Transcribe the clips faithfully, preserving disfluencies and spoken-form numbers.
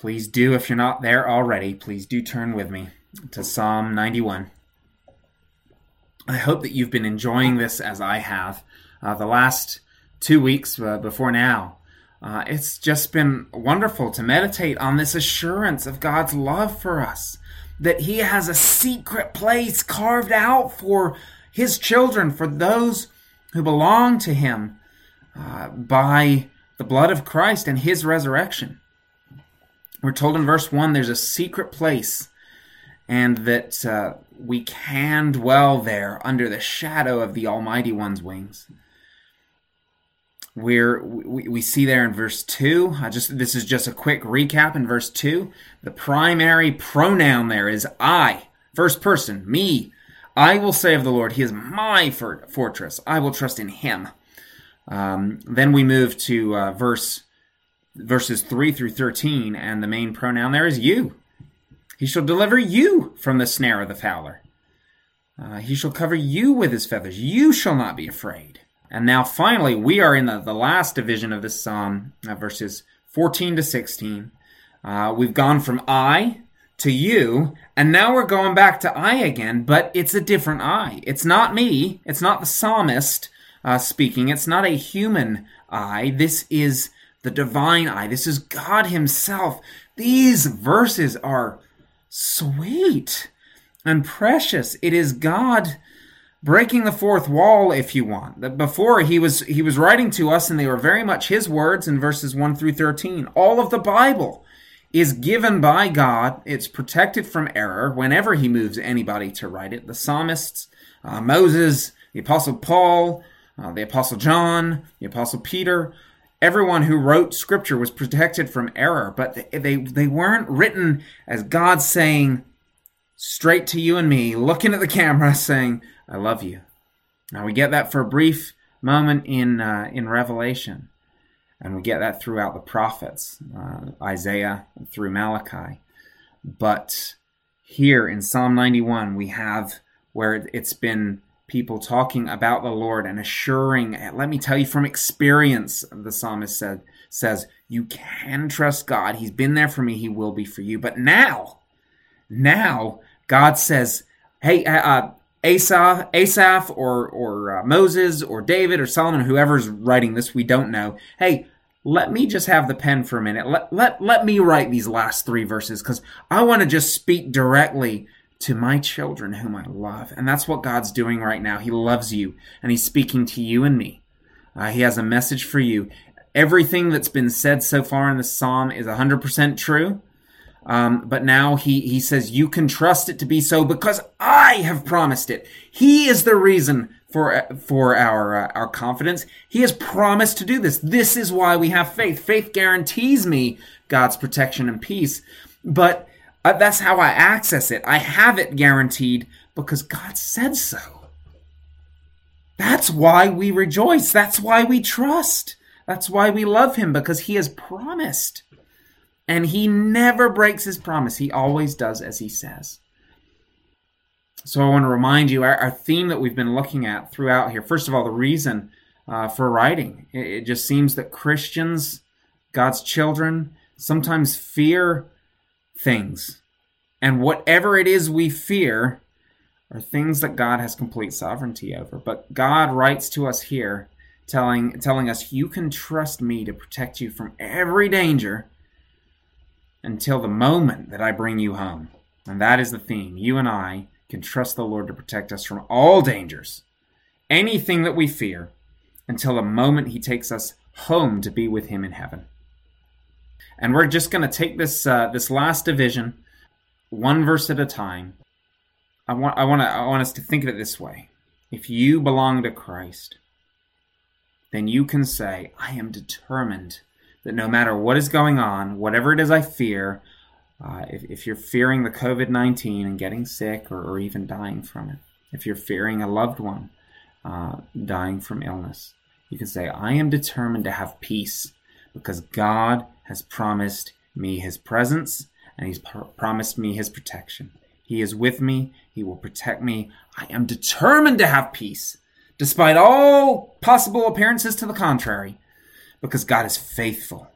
Please do, if you're not there already, please do turn with me to Psalm ninety-one. I hope that you've been enjoying this as I have. Uh, the last two weeks uh, before now, uh, it's just been wonderful to meditate on this assurance of God's love for us, that He has a secret place carved out for His children, for those who belong to Him uh, by the blood of Christ and His resurrection. We're told in verse one there's a secret place, and that uh, we can dwell there under the shadow of the Almighty One's wings. We're, we, we see there in verse two, I just this is just a quick recap in verse two, the primary pronoun there is I, first person, me. I will say of the Lord, He is my for- fortress. I will trust in Him. Um, then we move to uh, verse verses three through thirteen, and the main pronoun there is you. He shall deliver you from the snare of the fowler. Uh, he shall cover you with His feathers. You shall not be afraid. And now finally, we are in the, the last division of this psalm, uh, verses fourteen to sixteen. Uh, we've gone from I to you, and now we're going back to I again, but it's a different I. It's not me. It's not the psalmist uh, speaking. It's not a human I. This is the divine I. This is God Himself. These verses are sweet and precious. It is God breaking the fourth wall, if you want. Before, he was he was writing to us, and they were very much His words in verses one through thirteen. All of the Bible is given by God. It's protected from error whenever He moves anybody to write it. The psalmists, uh, Moses, the Apostle Paul, uh, the Apostle John, the Apostle Peter, everyone who wrote Scripture was protected from error, but they, they, they weren't written as God saying straight to you and me, looking at the camera saying, I love you. Now we get that for a brief moment in uh, in Revelation, and we get that throughout the prophets, uh, Isaiah through Malachi. But here in Psalm ninety-one, we have where it's been people talking about the Lord and assuring, let me tell you from experience, the psalmist said, says, you can trust God. He's been there for me. He will be for you. But now, now God says, hey, uh, Asaph, Asaph or, or uh, Moses or David or Solomon, whoever's writing this, we don't know. Hey, let me just have the pen for a minute. Let, let, let me write these last three verses, because I want to just speak directly to my children whom I love. And that's what God's doing right now. He loves you, and He's speaking to you and me. Uh, he has a message for you. Everything that's been said so far in the psalm is one hundred percent true. Um, but now he, he says, you can trust it to be so because I have promised it. He is the reason for, for our, uh, our confidence. He has promised to do this. This is why we have faith. Faith guarantees me God's protection and peace. But Uh, that's how I access it. I have it guaranteed because God said so. That's why we rejoice. That's why we trust. That's why we love Him, because He has promised. And He never breaks His promise. He always does as He says. So I want to remind you, our, our theme that we've been looking at throughout here, first of all, the reason uh, for writing. It, it just seems that Christians, God's children, sometimes fear things. And whatever it is we fear are things that God has complete sovereignty over. But God writes to us here telling, telling us, you can trust me to protect you from every danger until the moment that I bring you home. And that is the theme. You and I can trust the Lord to protect us from all dangers, anything that we fear, until the moment He takes us home to be with Him in heaven. And we're just going to take this uh, this last division, one verse at a time. I want I want to I want us to think of it this way: if you belong to Christ, then you can say, "I am determined that no matter what is going on, whatever it is I fear, uh, if, if you're fearing the covid nineteen and getting sick or, or even dying from it, if you're fearing a loved one uh, dying from illness, you can say, I am determined to have peace because God has promised me His presence, and He's pr- promised me His protection. He is with me. He will protect me. I am determined to have peace, despite all possible appearances to the contrary, because God is faithful,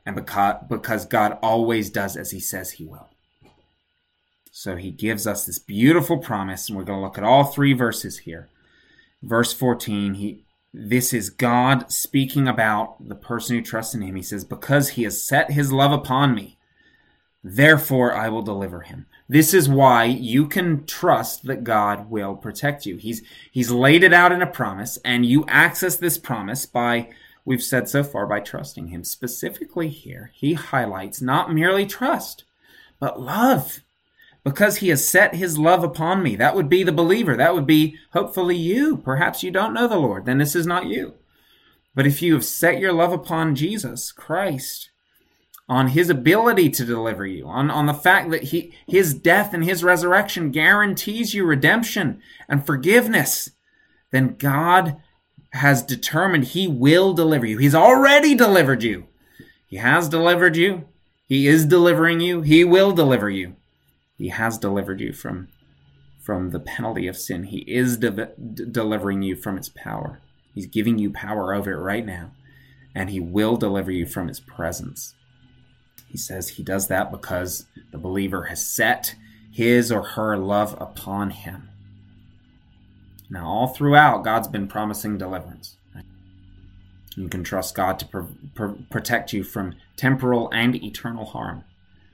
and because, because God always does as he says he will. So he gives us this beautiful promise, and we're going to look at all three verses here. Verse fourteen, he, this is God speaking about the person who trusts in him. He says, because he has set his love upon me, therefore I will deliver him. This is why you can trust that God will protect you. He's, he's laid it out in a promise, and you access this promise by, we've said so far, by trusting him. Specifically here, he highlights not merely trust, but love. Because he has set his love upon me. That would be the believer. That would be hopefully you. Perhaps you don't know the Lord. Then this is not you. But if you have set your love upon Jesus Christ, on his ability to deliver you, on, on the fact that he, his death and his resurrection guarantees you redemption and forgiveness, then God has determined he will deliver you. He's already delivered you. He has delivered you. He is delivering you. He will deliver you. He has delivered you from, from the penalty of sin. He is de- de- delivering you from its power. He's giving you power over it right now. And he will deliver you from its presence. He says he does that because the believer has set his or her love upon him. Now, all throughout, God's been promising deliverance. You can trust God to pr- pr- protect you from temporal and eternal harm.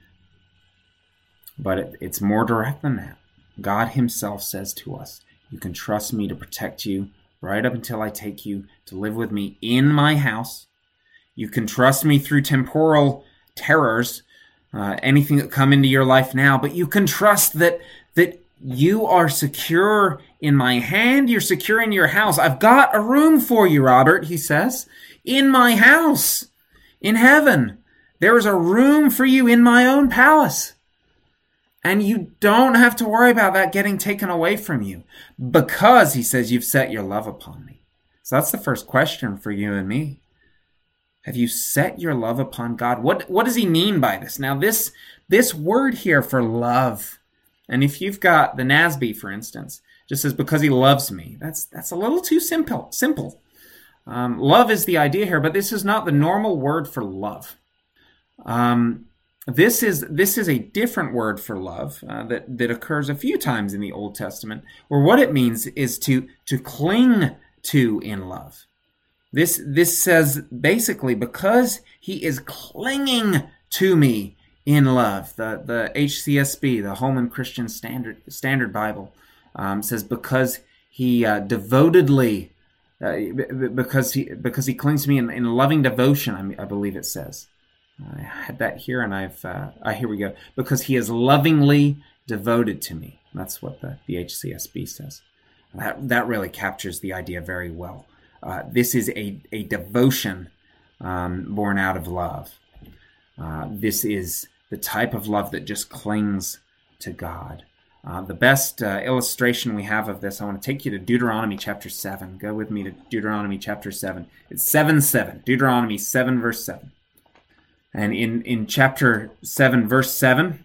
But it, it's more direct than that. God himself says to us, you can trust me to protect you right up until I take you to live with me in my house. You can trust me through temporal terrors, uh, anything that come into your life now, but you can trust that, that you are secure in my hand. You're secure in your house. I've got a room for you, Robert, he says, in my house, in heaven. There is a room for you in my own palace. And you don't have to worry about that getting taken away from you because, he says, you've set your love upon me. So that's the first question for you and me. Have you set your love upon God? What, what does he mean by this? Now, this, this word here for love, and if you've got the N A S B, for instance, just says, because he loves me. That's, that's a little too simple. Simple. Um, love is the idea here, but this is not the normal word for love. Um... This is this is a different word for love uh, that, that occurs a few times in the Old Testament, where what it means is to, to cling to in love. This this says basically, because he is clinging to me in love. The the H C S B, the Holman Christian Standard Standard Bible, um, says because he uh, devotedly, uh, because he because he clings to me in, in loving devotion. I, I believe it says. I had that here, and I've, uh, uh, here we go. Because he is lovingly devoted to me. That's what the, the H C S B says. That, that really captures the idea very well. Uh, this is a, a devotion um, born out of love. Uh, this is the type of love that just clings to God. Uh, the best uh, illustration we have of this, I want to take you to Deuteronomy chapter seven. Go with me to Deuteronomy chapter seven. It's seven seven. Deuteronomy seven, verse seven. And in, in chapter seven, verse seven,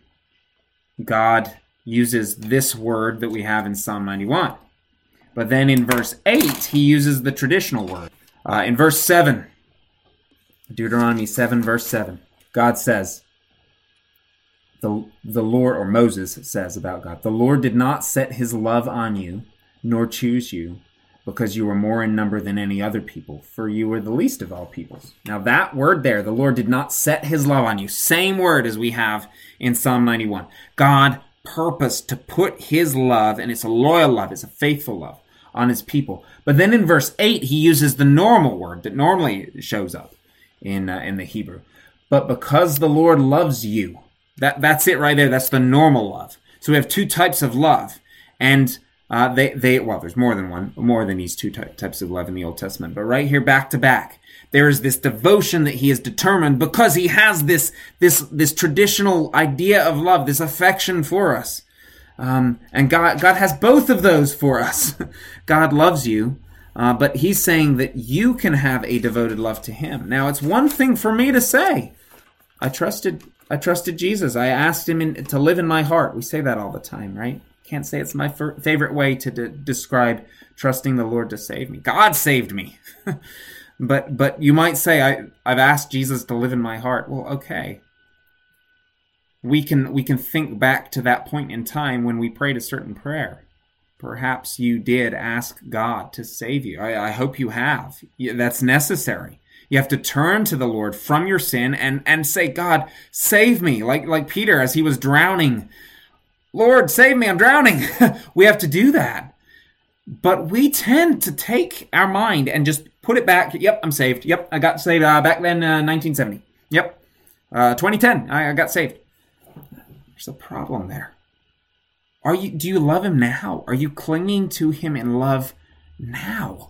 God uses this word that we have in Psalm ninety-one. But then in verse eight, he uses the traditional word. Uh, in verse seven, Deuteronomy seven, verse seven, God says, the, the Lord, or Moses says about God, the Lord did not set his love on you, nor choose you, because you were more in number than any other people, for you were the least of all peoples. Now that word there, the Lord did not set his love on you. Same word as we have in Psalm ninety-one. God purposed to put his love, and it's a loyal love, it's a faithful love, on his people. But then in verse eight, he uses the normal word that normally shows up in uh, in the Hebrew. But because the Lord loves you, that that's it right there. That's the normal love. So we have two types of love. And Uh, they, they, well, there's more than one, more than these two ty- types of love in the Old Testament. But right here, back to back, there is this devotion that he has determined because he has this, this, this traditional idea of love, this affection for us. Um, and God, God has both of those for us. God loves you, uh, but he's saying that you can have a devoted love to him. Now, it's one thing for me to say, I trusted, I trusted Jesus. I asked him in, to live in my heart. We say that all the time, right? Can't say it's my f- favorite way to de- describe trusting the Lord to save me. God saved me. But but you might say, I, I've asked Jesus to live in my heart. Well, okay. We can we can think back to that point in time when we prayed a certain prayer. Perhaps you did ask God to save you. I, I hope you have. That's necessary. You have to turn to the Lord from your sin and, and say, God, save me. Like, like Peter as he was drowning. Lord, save me, I'm drowning. We have to do that. But we tend to take our mind and just put it back. Yep, I'm saved. Yep, I got saved uh, back then, uh, nineteen seventy. Yep, uh, twenty ten, I, I got saved. There's a problem there. Are you? Do you love him now? Are you clinging to him in love now?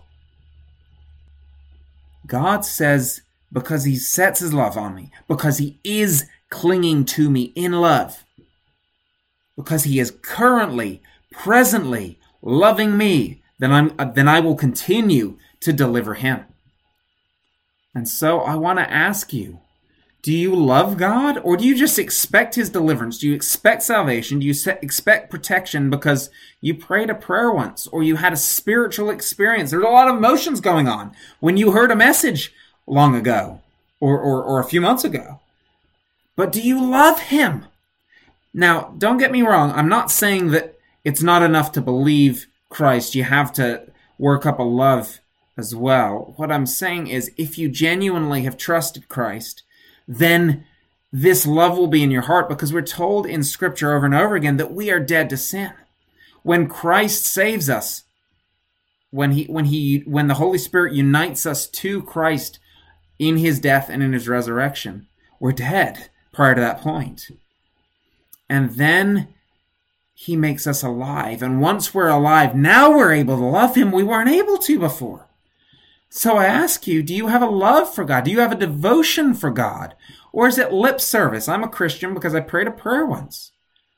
God says, because he sets his love on me, because he is clinging to me in love, because he is currently, presently loving me, then I'm then I will continue to deliver him. And so I want to ask you, do you love God, or do you just expect his deliverance? Do you expect salvation? Do you expect protection because you prayed a prayer once, or you had a spiritual experience? There's a lot of emotions going on when you heard a message long ago or, or, or a few months ago. But do you love him? Now, don't get me wrong. I'm not saying that it's not enough to believe Christ. You have to work up a love as well. What I'm saying is, if you genuinely have trusted Christ, then this love will be in your heart, because we're told in Scripture over and over again that we are dead to sin. When Christ saves us, when he, when he, when the Holy Spirit unites us to Christ in his death and in his resurrection, we're dead prior to that point. And then he makes us alive. And once we're alive, now we're able to love him we weren't able to before. So I ask you, do you have a love for God? Do you have a devotion for God? Or is it lip service? I'm a Christian because I prayed a prayer once.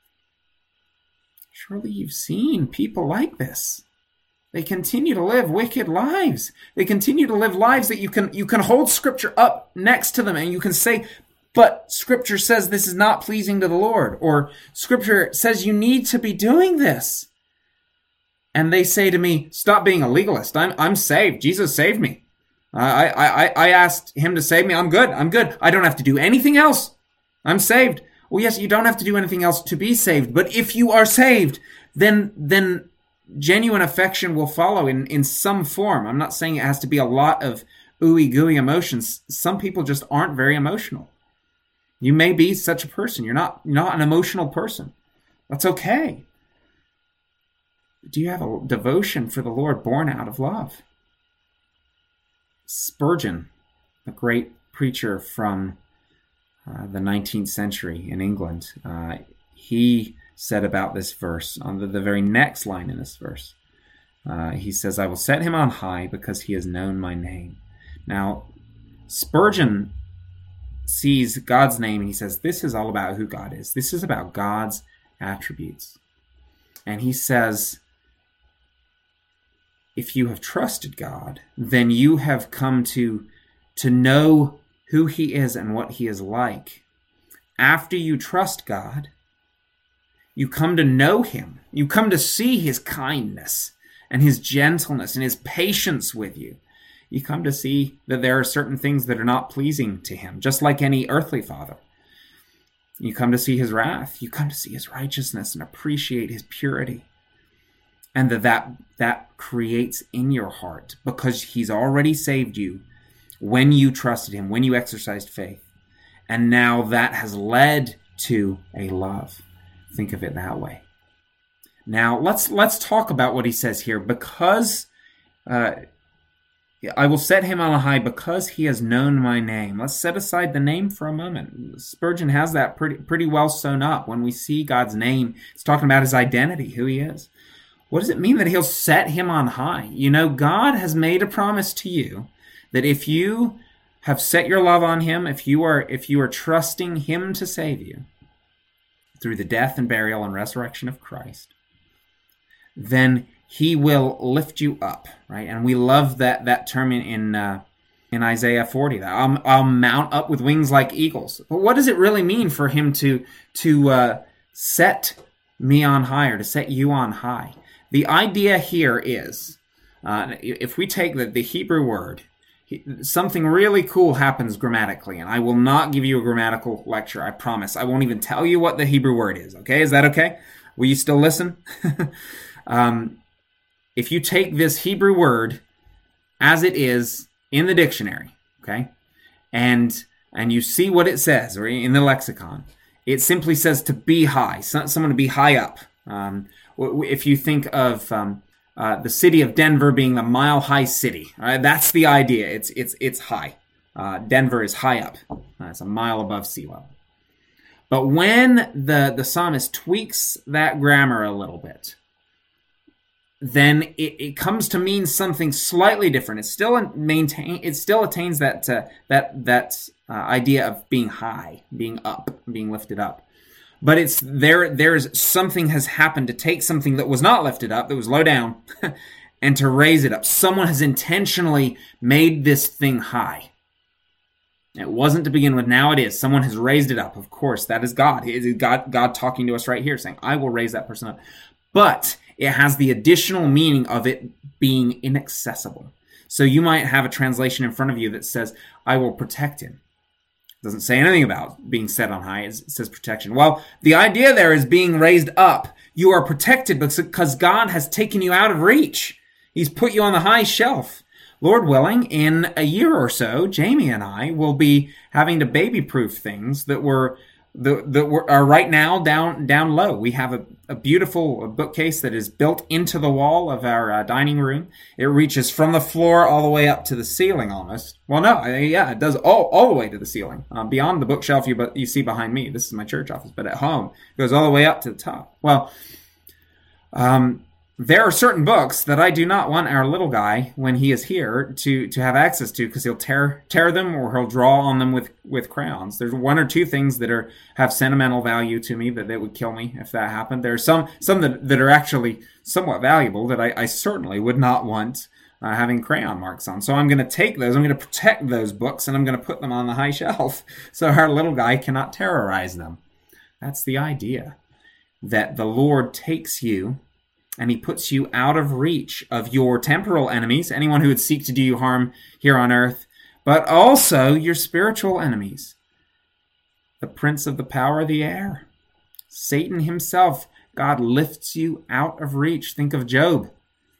Surely you've seen people like this. They continue to live wicked lives. They continue to live lives that you can you can hold Scripture up next to them and you can say, but Scripture says this is not pleasing to the Lord. Or Scripture says you need to be doing this. And they say to me, stop being a legalist. I'm I'm saved. Jesus saved me. I, I, I asked him to save me. I'm good. I'm good. I don't have to do anything else. I'm saved. Well, yes, you don't have to do anything else to be saved. But if you are saved, then then genuine affection will follow in, in some form. I'm not saying it has to be a lot of ooey gooey emotions. Some people just aren't very emotional. You may be such a person. You're not, you're not an emotional person. That's okay. Do you have a devotion for the Lord born out of love? Spurgeon, a great preacher from uh, the nineteenth century in England, uh, he said about this verse, on the, the very next line in this verse, uh, he says, I will set him on high because he has known my name. Now, Spurgeon sees God's name and he says, this is all about who God is. This is about God's attributes. And he says, if you have trusted God, then you have come to, to know who he is and what he is like. After you trust God, you come to know him. You come to see his kindness and his gentleness and his patience with you. You come to see that there are certain things that are not pleasing to him, just like any earthly father. You come to see his wrath. You come to see his righteousness and appreciate his purity. And that, that that creates in your heart, because he's already saved you when you trusted him, when you exercised faith. And now that has led to a love. Think of it that way. Now, let's let's talk about what he says here. Because uh, I will set him on a high because he has known my name. Let's set aside the name for a moment. Spurgeon has that pretty, pretty well sewn up. When we see God's name, it's talking about his identity, who he is. What does it mean that he'll set him on high? You know, God has made a promise to you that if you have set your love on him, if you are if you are trusting him to save you through the death and burial and resurrection of Christ, then he will lift you up, right? And we love that that term in in, uh, in Isaiah forty. That I'll, I'll mount up with wings like eagles. But what does it really mean for him to to uh, set me on high, or to set you on high? The idea here is, uh, if we take the, the Hebrew word, he, something really cool happens grammatically, and I will not give you a grammatical lecture, I promise. I won't even tell you what the Hebrew word is, okay? Is that okay? Will you still listen? um, if you take this Hebrew word as it is in the dictionary, okay, and and you see what it says, or in the lexicon, it simply says to be high, someone to be high up. Um, if you think of um, uh, the city of Denver being the mile-high city, right, that's the idea. It's it's it's high. Uh, Denver is high up. Uh, it's a mile above sea level. But when the, the psalmist tweaks that grammar a little bit, then it, it comes to mean something slightly different. It still maintain it still attains that uh, that that uh, idea of being high, being up, being lifted up. But it's there. There's something has happened to take something that was not lifted up, that was low down, and to raise it up. Someone has intentionally made this thing high. It wasn't to begin with. Now it is. Someone has raised it up. Of course, that is God. It is God, God talking to us right here, saying, "I will raise that person up." But it has the additional meaning of it being inaccessible. So you might have a translation in front of you that says, "I will protect him." It doesn't say anything about being set on high. It says protection. Well, the idea there is being raised up. You are protected because God has taken you out of reach. He's put you on the high shelf. Lord willing, in a year or so, Jamie and I will be having to baby-proof things that were that, that were, are right now down down low. We have a, a beautiful bookcase that is built into the wall of our uh, dining room. It reaches from the floor all the way up to the ceiling almost. Well, no, yeah, it does all, all the way to the ceiling. Uh, beyond the bookshelf you, you see behind me. This is my church office, but at home, it goes all the way up to the top. Well, um... there are certain books that I do not want our little guy, when he is here, to, to have access to, because he'll tear tear them or he'll draw on them with, with crayons. There's one or two things that are have sentimental value to me that, that would kill me if that happened. There are some some that, that are actually somewhat valuable that I, I certainly would not want uh, having crayon marks on. So I'm going to take those, I'm going to protect those books, and I'm going to put them on the high shelf so our little guy cannot terrorize them. That's the idea, that the Lord takes you and he puts you out of reach of your temporal enemies, anyone who would seek to do you harm here on earth, but also your spiritual enemies. The prince of the power of the air, Satan himself. God lifts you out of reach. Think of Job.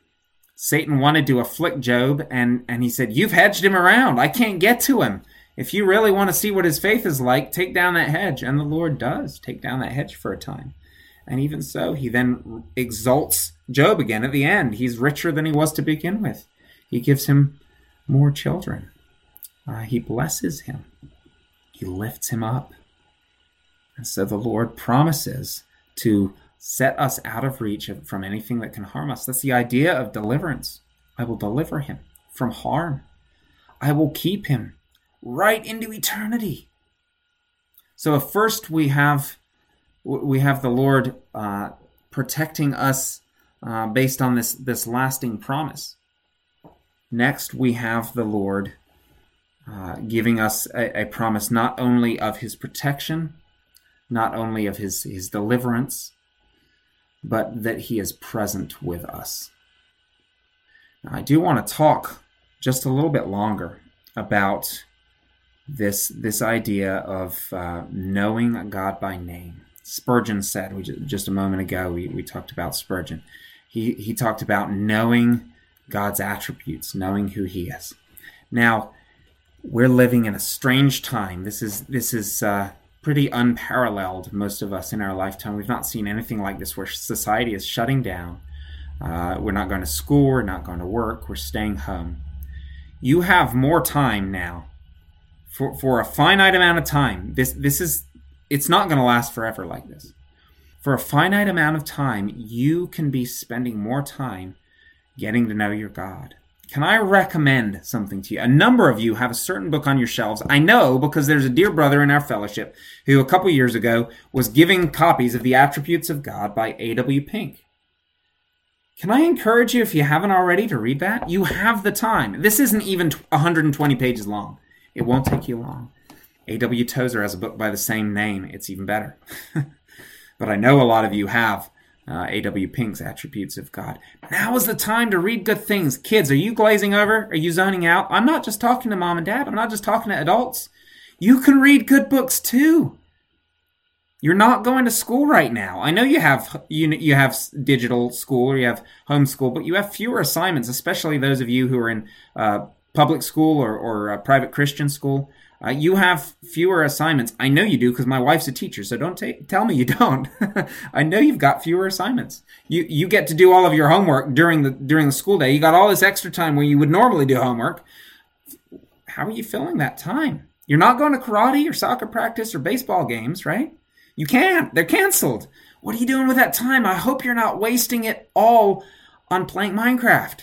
Satan wanted to afflict Job, and, and he said, "You've hedged him around. I can't get to him. If you really want to see what his faith is like, take down that hedge." And the Lord does take down that hedge for a time. And even so, he then exalts Job again at the end. He's richer than he was to begin with. He gives him more children. Uh, he blesses him. He lifts him up. And so the Lord promises to set us out of reach of, from anything that can harm us. That's the idea of deliverance. I will deliver him from harm. I will keep him right into eternity. So if first we have we have the Lord uh, protecting us uh, based on this, this lasting promise. Next, we have the Lord uh, giving us a, a promise not only of his protection, not only of his, his deliverance, but that he is present with us. Now, I do want to talk just a little bit longer about this, this idea of uh, knowing God by name. Spurgeon said, we just, just a moment ago, we, we talked about Spurgeon. He, he talked about knowing God's attributes, knowing who he is. Now, we're living in a strange time. This is this is uh, pretty unparalleled, most of us in our lifetime. We've not seen anything like this, where society is shutting down. Uh, we're not going to school, we're not going to work, we're staying home. You have more time now. For, for a finite amount of time, this this is it's not going to last forever like this. For a finite amount of time, you can be spending more time getting to know your God. Can I recommend something to you? A number of you have a certain book on your shelves. I know because there's a dear brother in our fellowship who a couple years ago was giving copies of The Attributes of God by A W Pink. Can I encourage you, if you haven't already, to read that? You have the time. This isn't even one hundred twenty pages long. It won't take you long. A W Tozer has a book by the same name. It's even better. But I know a lot of you have uh, A W Pink's Attributes of God. Now is the time to read good things. Kids, are you glazing over? Are you zoning out? I'm not just talking to mom and dad. I'm not just talking to adults. You can read good books too. You're not going to school right now. I know you have you you have digital school or you have homeschool, but you have fewer assignments, especially those of you who are in uh, public school or, or uh, private Christian school. Uh, you have fewer assignments. I know you do because my wife's a teacher, so don't ta- tell me you don't. I know you've got fewer assignments. You you get to do all of your homework during the during the school day. You got all this extra time where you would normally do homework. How are you filling that time? You're not going to karate or soccer practice or baseball games, right? You can't. They're canceled. What are you doing with that time? I hope you're not wasting it all on playing Minecraft.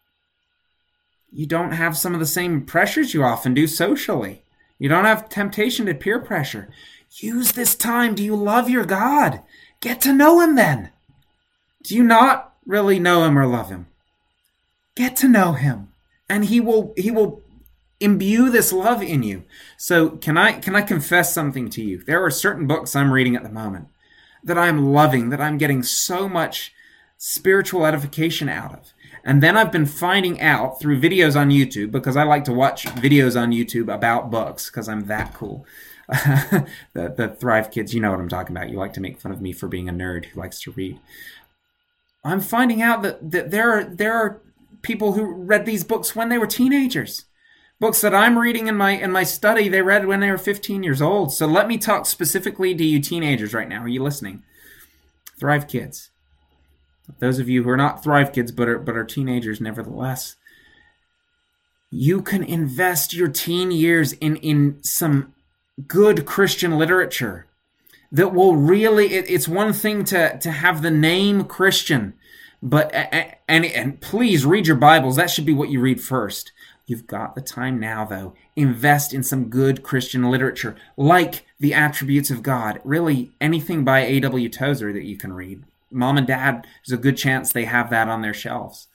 You don't have some of the same pressures you often do socially. You don't have temptation to peer pressure. Use this time. Do you love your God? Get to know him then. Do you not really know him or love him? Get to know him. And he will he will imbue this love in you. So can I can I confess something to you? There are certain books I'm reading at the moment that I'm loving, that I'm getting so much spiritual edification out of. And then I've been finding out through videos on YouTube, because I like to watch videos on YouTube about books, because I'm that cool. the, the Thrive Kids, you know what I'm talking about. You like to make fun of me for being a nerd who likes to read. I'm finding out that, that there are, there are people who read these books when they were teenagers. Books that I'm reading in my in my study, they read when they were fifteen years old. So let me talk specifically to you teenagers right now. Are you listening? Thrive Kids. Those of you who are not Thrive Kids but are, but are teenagers nevertheless, you can invest your teen years in, in some good Christian literature that will really, it, it's one thing to, to have the name Christian, but and, and please read your Bibles. That should be what you read first. You've got the time now, though. Invest in some good Christian literature, like The Attributes of God. Really, anything by A W Tozer that you can read. Mom and Dad, there's a good chance they have that on their shelves.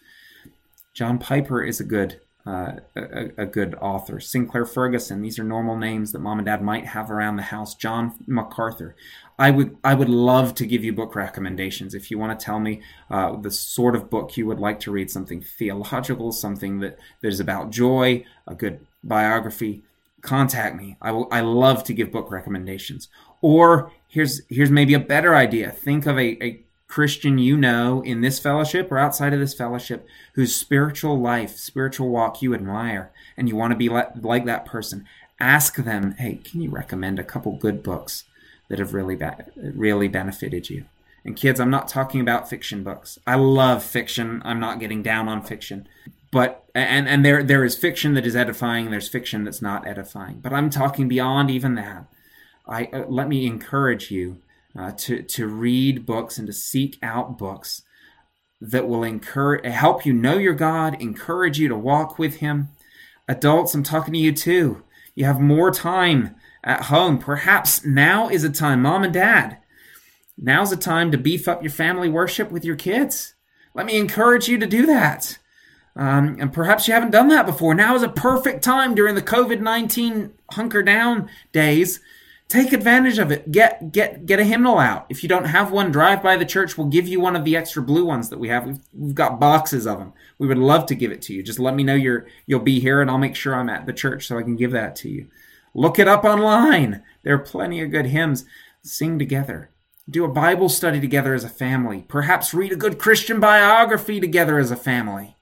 John Piper is a good uh, a, a good author. Sinclair Ferguson, these are normal names that Mom and Dad might have around the house. John MacArthur. I would I would love to give you book recommendations. If you want to tell me uh, the sort of book you would like to read, something theological, something that, that is about joy, a good biography, contact me. I will. I love to give book recommendations. Or here's here's maybe a better idea. Think of a, a Christian you know in this fellowship or outside of this fellowship whose spiritual life, spiritual walk you admire, and you want to be like, like that person. Ask them, hey, can you recommend a couple good books that have really be- really benefited you? And kids, I'm not talking about fiction books. I love fiction. I'm not getting down on fiction. But and and there there is fiction that is edifying, there's fiction that's not edifying. But I'm talking beyond even that. I uh, let me encourage you uh, to to read books and to seek out books that will encourage help you know your God, encourage you to walk with him. Adults, I'm talking to you too. You have more time at home. Perhaps now is a time, mom and dad, now's a time to beef up your family worship with your kids. Let me encourage you to do that. Um, and perhaps you haven't done that before. Now is a perfect time during the covid nineteen hunker down days. Take advantage of it. Get get get a hymnal out. If you don't have one, drive by the church. We'll give you one of the extra blue ones that we have. We've, we've got boxes of them. We would love to give it to you. Just let me know you're, you'll be here, and I'll make sure I'm at the church so I can give that to you. Look it up online. There are plenty of good hymns. Sing together. Do a Bible study together as a family. Perhaps read a good Christian biography together as a family.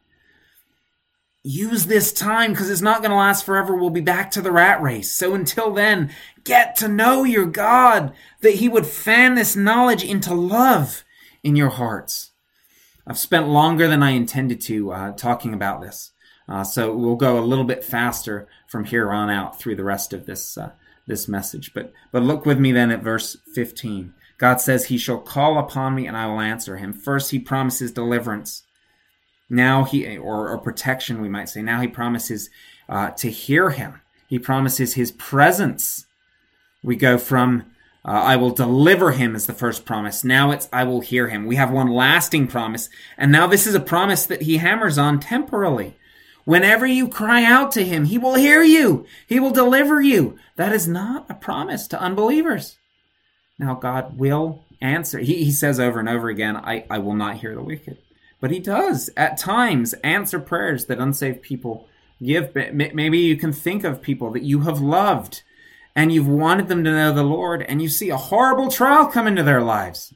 Use this time because it's not going to last forever. We'll be back to the rat race. So until then, get to know your God, that he would fan this knowledge into love in your hearts. I've spent longer than I intended to uh, talking about this. Uh, so we'll go a little bit faster from here on out through the rest of this uh, this message. But but look with me then at verse fifteen. God says, he shall call upon me and I will answer him. First, he promises deliverance. Now he, or, or protection, we might say. Now he promises uh, to hear him. He promises his presence. We go from, uh, I will deliver him as the first promise. Now it's, I will hear him. We have one lasting promise. And now this is a promise that he hammers on temporally. Whenever you cry out to him, he will hear you. He will deliver you. That is not a promise to unbelievers. Now God will answer. He, he says over and over again, I, I will not hear the wicked. But he does, at times, answer prayers that unsaved people give. Maybe you can think of people that you have loved and you've wanted them to know the Lord, and you see a horrible trial come into their lives.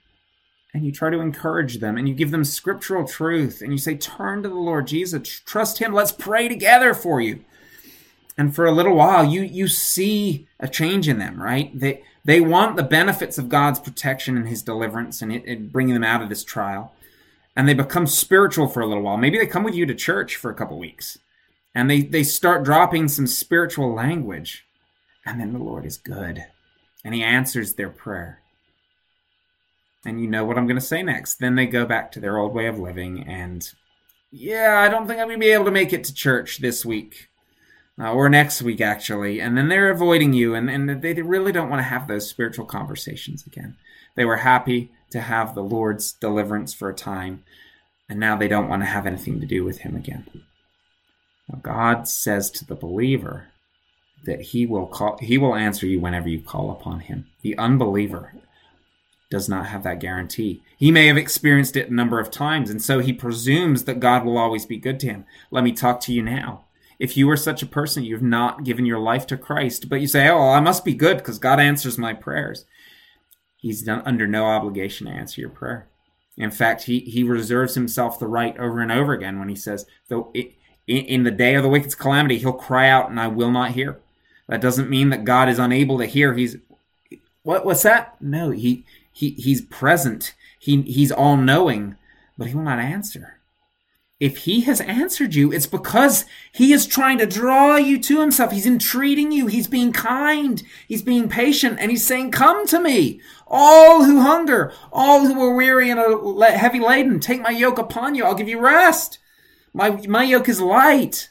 And you try to encourage them, and you give them scriptural truth, and you say, turn to the Lord Jesus, trust him, let's pray together for you. And for a little while, you you see a change in them, right? They they want the benefits of God's protection and his deliverance and, it, and bringing them out of this trial. And they become spiritual for a little while. Maybe they come with you to church for a couple weeks, and they, they start dropping some spiritual language. And then the Lord is good, and he answers their prayer. And you know what I'm going to say next. Then they go back to their old way of living, and yeah, I don't think I'm going to be able to make it to church this week. Uh, or next week, actually. And then they're avoiding you, and, and they really don't want to have those spiritual conversations again. They were happy to have the Lord's deliverance for a time, and now they don't want to have anything to do with him again. Now, God says to the believer that he will call, he will answer you whenever you call upon him. The unbeliever does not have that guarantee. He may have experienced it a number of times, and so he presumes that God will always be good to him. Let me talk to you now. If you are such a person, you've not given your life to Christ, but you say, oh, well, I must be good because God answers my prayers. He's done, under no obligation to answer your prayer. In fact, he, he reserves himself the right over and over again when he says, though it, in, in the day of the wicked's calamity, he'll cry out and I will not hear. That doesn't mean that God is unable to hear. He's what? What's that? No, he he he's present. He he's all knowing, but he will not answer. If he has answered you, it's because he is trying to draw you to himself. He's entreating you. He's being kind. He's being patient. And he's saying, come to me, all who hunger, all who are weary and are heavy laden. Take my yoke upon you. I'll give you rest. My, my yoke is light.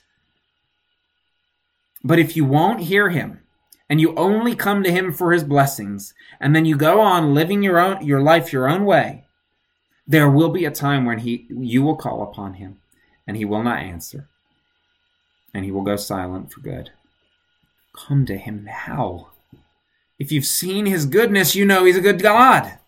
But if you won't hear him, and you only come to him for his blessings, and then you go on living your own your life your own way, there will be a time when he you will call upon him, and he will not answer, and he will go silent for good. Come to him now. If you've seen his goodness, you know he's a good God.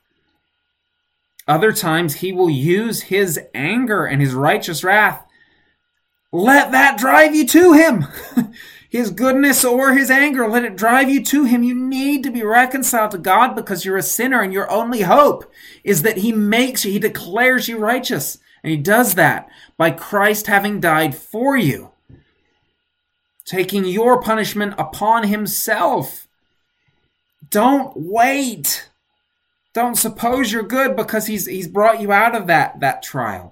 Other times he will use his anger and his righteous wrath. Let that drive you to him. His goodness or his anger, let it drive you to him. You need to be reconciled to God because you're a sinner, and your only hope is that he makes you, he declares you righteous. And he does that by Christ having died for you, taking your punishment upon himself. Don't wait. Don't suppose you're good because he's he's brought you out of that, that trial.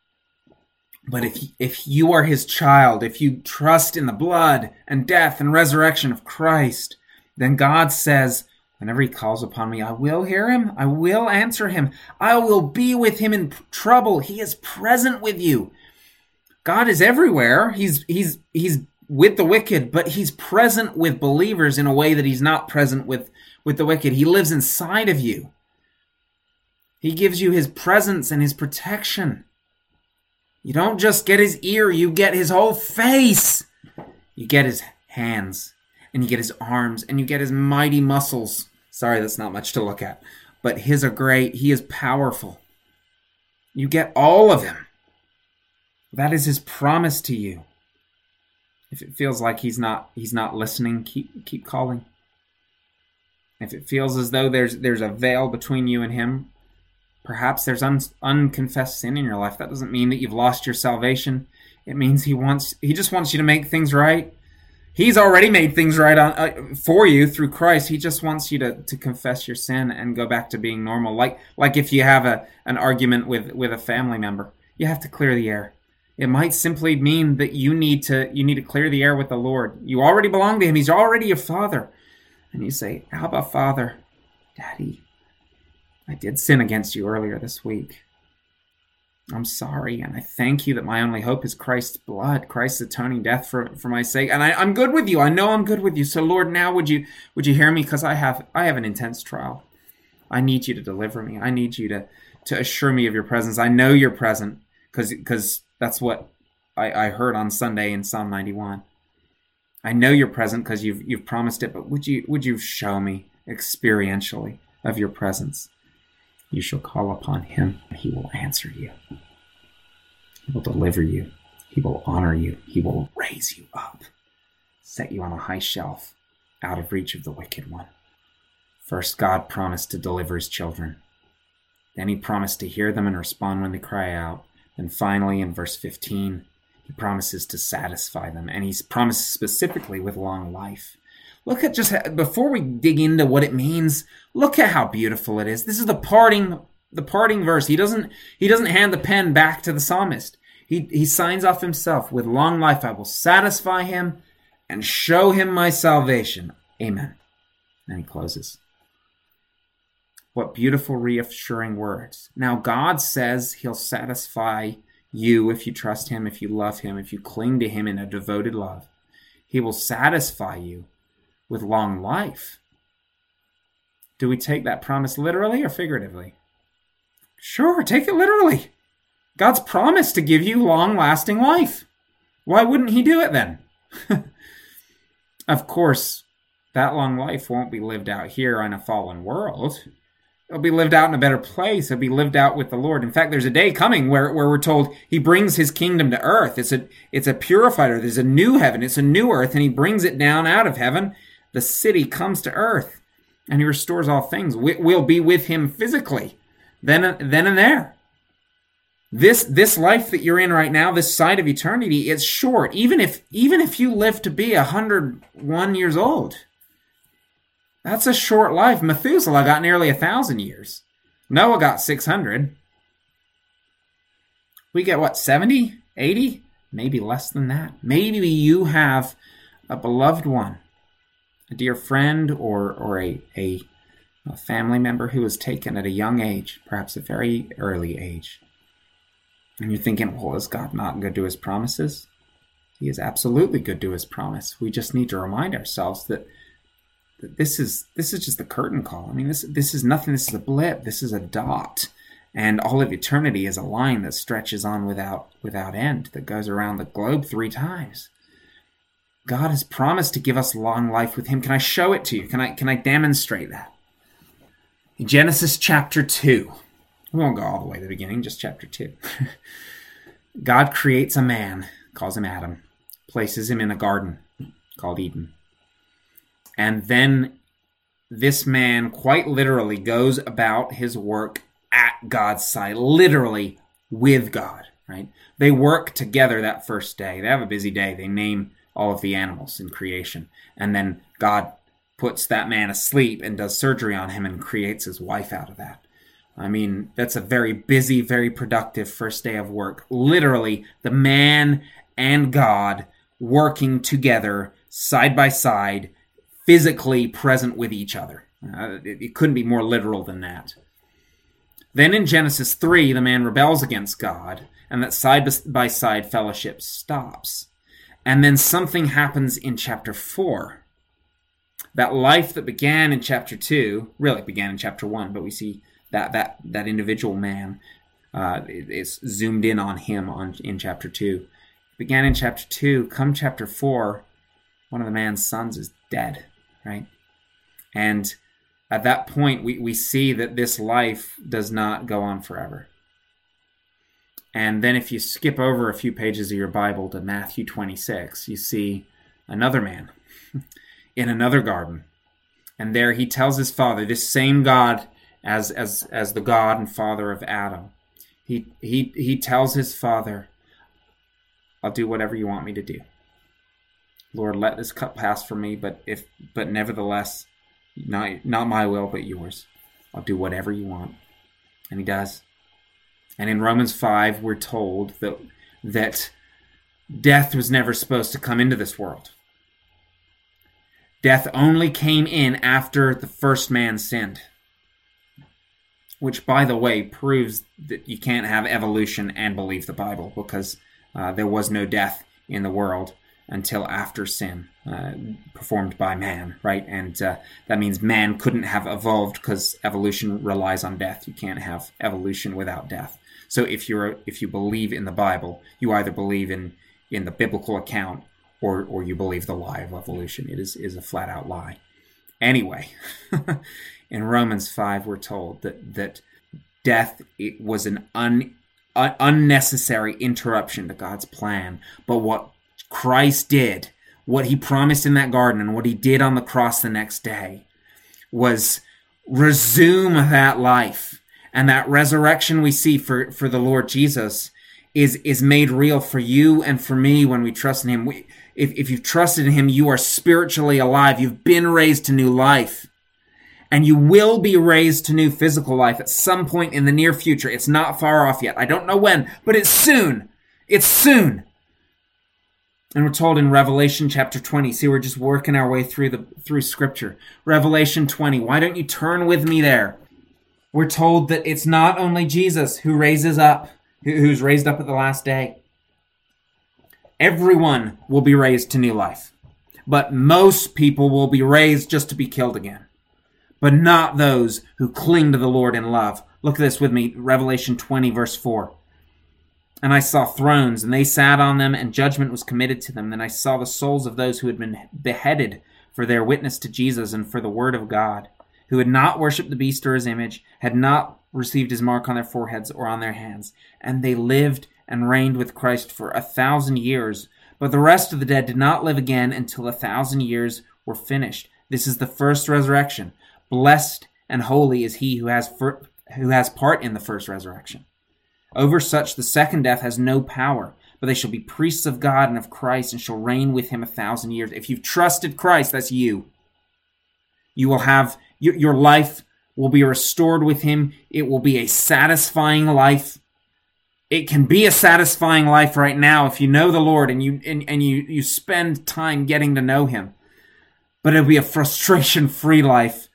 But if if you are his child, if you trust in the blood and death and resurrection of Christ, then God says, whenever he calls upon me, I will hear him. I will answer him. I will be with him in trouble. He is present with you. God is everywhere. He's he's he's with the wicked, but he's present with believers in a way that he's not present with, with the wicked. He lives inside of you. He gives you his presence and his protection. You don't just get his ear, you get his whole face. You get his hands, and you get his arms, and you get his mighty muscles. Sorry, that's not much to look at. But his are great. He is powerful. You get all of him. That is his promise to you. If it feels like he's not he's not listening, keep keep calling. If it feels as though there's there's a veil between you and him, perhaps there's un, unconfessed sin in your life. That doesn't mean that you've lost your salvation. It means he wants he just wants you to make things right. He's already made things right on, uh, for you through Christ. He just wants you to, to confess your sin and go back to being normal. Like like if you have a an argument with, with a family member, you have to clear the air. It might simply mean that you need to you need to clear the air with the Lord. You already belong to him. He's already your Father. And you say, Abba, Father, Daddy, I did sin against you earlier this week. I'm sorry, and I thank you that my only hope is Christ's blood, Christ's atoning death for, for my sake. And I, I'm good with you. I know I'm good with you. So, Lord, now would you would you hear me? Because I have I have an intense trial. I need you to deliver me. I need you to, to assure me of your presence. I know you're present because because that's what I, I heard on Sunday in Psalm ninety-one. I know you're present because you've you've promised it, but would you would you show me experientially of your presence. You shall call upon him, and he will answer you. He will deliver you. He will honor you. He will raise you up, set you on a high shelf, out of reach of the wicked one. First, God promised to deliver his children. Then he promised to hear them and respond when they cry out. And finally, in verse fifteen, he promises to satisfy them. And he's promised specifically with long life. Look at just, before we dig into what it means, look at how beautiful it is. This is the parting, the parting verse. He doesn't, he doesn't hand the pen back to the psalmist. He, he signs off himself, with long life I will satisfy him and show him my salvation. Amen. And he closes. What beautiful, reassuring words. Now, God says he'll satisfy you if you trust him, if you love him, if you cling to him in a devoted love. He will satisfy you with long life. Do we take that promise literally or figuratively? Sure, take it literally. God's promised to give you long-lasting life. Why wouldn't he do it then? Of course, that long life won't be lived out here in a fallen world. It'll be lived out in a better place. It'll be lived out with the Lord. In fact, there's a day coming where, where we're told he brings his kingdom to earth. It's a, it's a purifier. There's a new heaven. It's a new earth, and he brings it down out of heaven. The city comes to earth, and he restores all things. We, we'll be with him physically, then, then and there. This, this life that you're in right now, this side of eternity, it's short. Even if, even if you live to be one hundred one years old, that's a short life. Methuselah got nearly a thousand years. Noah got six hundred. We get what, seventy, eighty? Maybe less than that. Maybe you have a beloved one, a dear friend, or, or a, a, a family member who was taken at a young age, perhaps a very early age. And you're thinking, well, is God not good to his promises? He is absolutely good to his promise. We just need to remind ourselves that, that this is this is just the curtain call. I mean, this this is nothing. This is a blip. This is a dot. And all of eternity is a line that stretches on without without end, that goes around the globe three times. God has promised to give us long life with him. Can I show it to you? Can I can I demonstrate that? In Genesis chapter two. We won't go all the way to the beginning, just chapter two. God creates a man, calls him Adam, places him in a garden called Eden. And then this man quite literally goes about his work at God's side, literally with God, right? They work together that first day. They have a busy day. They name all of the animals in creation. And then God puts that man asleep and does surgery on him and creates his wife out of that. I mean, that's a very busy, very productive first day of work. Literally, the man and God working together, side by side, physically present with each other. Uh, it, it couldn't be more literal than that. Then in Genesis three, the man rebels against God, and that side-by-side fellowship stops. And then something happens in chapter four. That life that began in chapter two, really began in chapter one, but we see that that that individual man, uh, is zoomed in on him on in chapter two. It began in chapter two. Come chapter four, one of the man's sons is dead, right? And at that point, we, we see that this life does not go on forever. And then if you skip over a few pages of your Bible to Matthew twenty-six, you see another man in another garden. And there he tells his father, this same God as as as the God and father of Adam, he he he tells his father, I'll do whatever you want me to do. Lord, let this cup pass from me, but if but nevertheless, not not my will, but yours. I'll do whatever you want. And he does. And in Romans five, we're told that that death was never supposed to come into this world. Death only came in after the first man sinned. Which, by the way, proves that you can't have evolution and believe the Bible, because uh, there was no death in the world until after sin uh, performed by man, right? And uh, that means man couldn't have evolved because evolution relies on death. You can't have evolution without death. So if you're if you believe in the Bible, you either believe in, in the biblical account or or you believe the lie of evolution. It is, is a flat out lie. Anyway, In Romans five, we're told that, that death it was an un, un, unnecessary interruption to God's plan. But what Christ did, what he promised in that garden and what he did on the cross the next day, was resume that life. And that resurrection we see for, for the Lord Jesus is, is made real for you and for me when we trust in him. We, if, if you've trusted in him, you are spiritually alive. You've been raised to new life. And you will be raised to new physical life at some point in the near future. It's not far off yet. I don't know when, but it's soon. It's soon. And we're told in Revelation chapter twenty, see, we're just working our way through the through Scripture. Revelation twenty, why don't you turn with me there? We're told that it's not only Jesus who raises up, who's raised up at the last day. Everyone will be raised to new life. But most people will be raised just to be killed again. But not those who cling to the Lord in love. Look at this with me, Revelation twenty, verse four. And I saw thrones, and they sat on them, and judgment was committed to them. Then I saw the souls of those who had been beheaded for their witness to Jesus and for the word of God, who had not worshipped the beast or his image, had not received his mark on their foreheads or on their hands. And they lived and reigned with Christ for a thousand years. But the rest of the dead did not live again until a thousand years were finished. This is the first resurrection. Blessed and holy is he who has fir- who has part in the first resurrection. Over such the second death has no power, but they shall be priests of God and of Christ and shall reign with him a thousand years. If you've trusted Christ, that's you. You will have, your, your life will be restored with him. It will be a satisfying life. It can be a satisfying life right now if you know the Lord and you and, and you, you spend time getting to know him. But it'll be a frustration-free life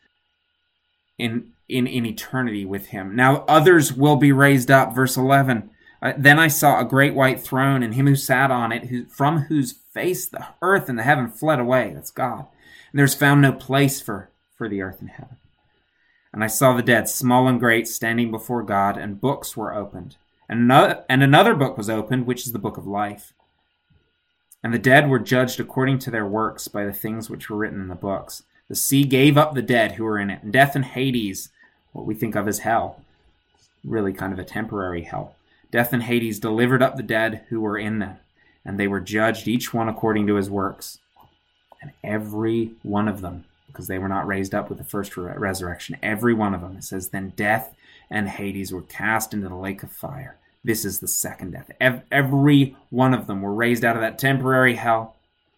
in In, in eternity with him. Now others will be raised up. Verse eleven. Uh, then I saw a great white throne, and him who sat on it, who, from whose face the earth and the heaven fled away. That's God. And there's found no place for, for the earth and heaven. And I saw the dead, small and great, standing before God, and books were opened. And another, and another book was opened, which is the book of life. And the dead were judged according to their works by the things which were written in the books. The sea gave up the dead who were in it, and death and Hades, what we think of as hell, really kind of a temporary hell. Death and Hades delivered up the dead who were in them, and they were judged, each one according to his works. And every one of them, because they were not raised up with the first re- resurrection, every one of them, it says, then death and Hades were cast into the lake of fire. This is the second death. Ev- every one of them were raised out of that temporary hell.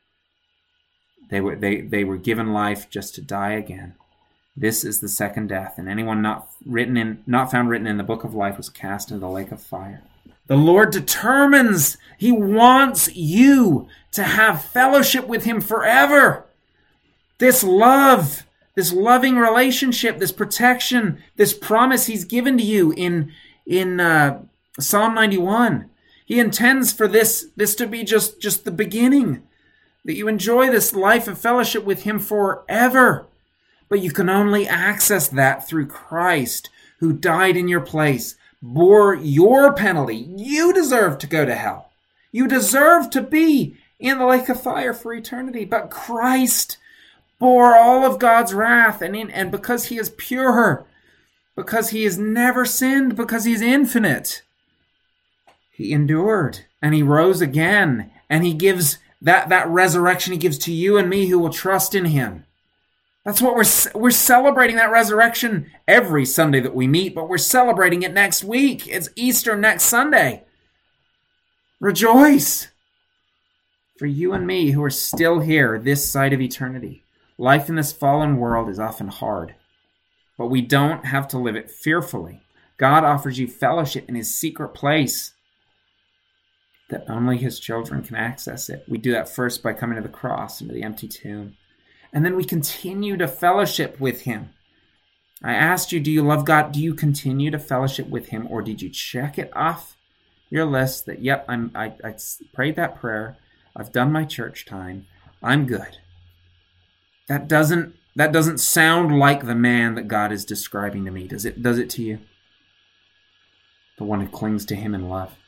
They were they, they were given life just to die again. This is the second death, and anyone not written in not found written in the book of life was cast into the lake of fire. The Lord determines, he wants you to have fellowship with him forever. This love, this loving relationship, this protection, this promise he's given to you in in uh, Psalm ninety-one. He intends for this this to be just just the beginning. That you enjoy this life of fellowship with him forever. But you can only access that through Christ, who died in your place, bore your penalty. You deserve to go to hell. You deserve to be in the lake of fire for eternity. But Christ bore all of God's wrath, and, in, and because he is pure, because he has never sinned, because he is infinite, he endured, and he rose again, and he gives That that resurrection he gives to you and me who will trust in him. That's what we're we're celebrating, that resurrection every Sunday that we meet, but we're celebrating it next week. It's Easter next Sunday. Rejoice. For you and me who are still here this side of eternity, life in this fallen world is often hard, but we don't have to live it fearfully. God offers you fellowship in his secret place, that only his children can access it. We do that first by coming to the cross and to the empty tomb. And then we continue to fellowship with him. I asked you, do you love God? Do you continue to fellowship with him? Or did you check it off your list that, yep, I'm, I, I prayed that prayer. I've done my church time. I'm good. That doesn't, that doesn't sound like the man that God is describing to me. Does it, does it to you? The one who clings to him in love.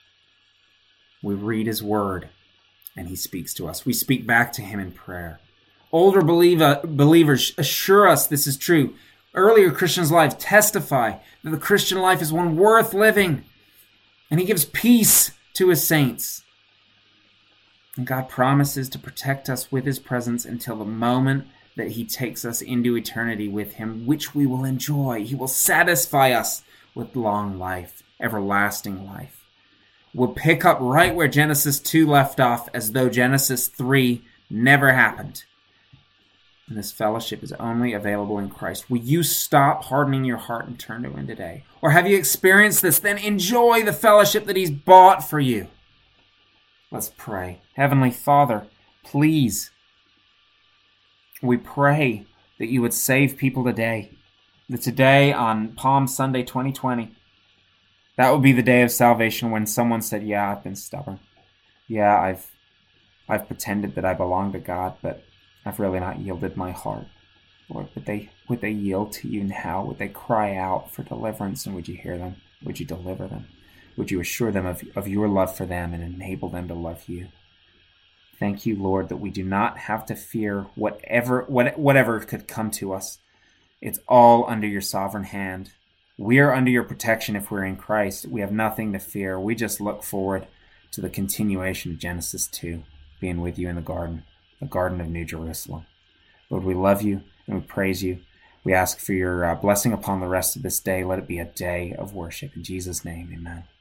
We read his word, and he speaks to us. We speak back to him in prayer. Older believer, believers assure us this is true. earlier Christians' lives testify that the Christian life is one worth living. And he gives peace to his saints. And God promises to protect us with his presence until the moment that he takes us into eternity with him, which we will enjoy. He will satisfy us with long life, everlasting life. We'll pick up right where Genesis two left off, as though Genesis three never happened. And this fellowship is only available in Christ. Will you stop hardening your heart and turn to him today? Or have you experienced this? Then enjoy the fellowship that he's bought for you. Let's pray. Heavenly Father, please, we pray that you would save people today. That today on Palm Sunday twenty twenty, that would be the day of salvation when someone said, yeah, I've been stubborn. Yeah, I've I've pretended that I belong to God, but I've really not yielded my heart. Lord, would they, would they yield to you now? Would they cry out for deliverance, and would you hear them? Would you deliver them? Would you assure them of, of your love for them and enable them to love you? Thank you, Lord, that we do not have to fear whatever, what, whatever could come to us. It's all under your sovereign hand. We are under your protection if we're in Christ. We have nothing to fear. We just look forward to the continuation of Genesis two, being with you in the garden. The Garden of New Jerusalem. Lord, we love you and we praise you. We ask for your uh, blessing upon the rest of this day. Let it be a day of worship. In Jesus' name, amen.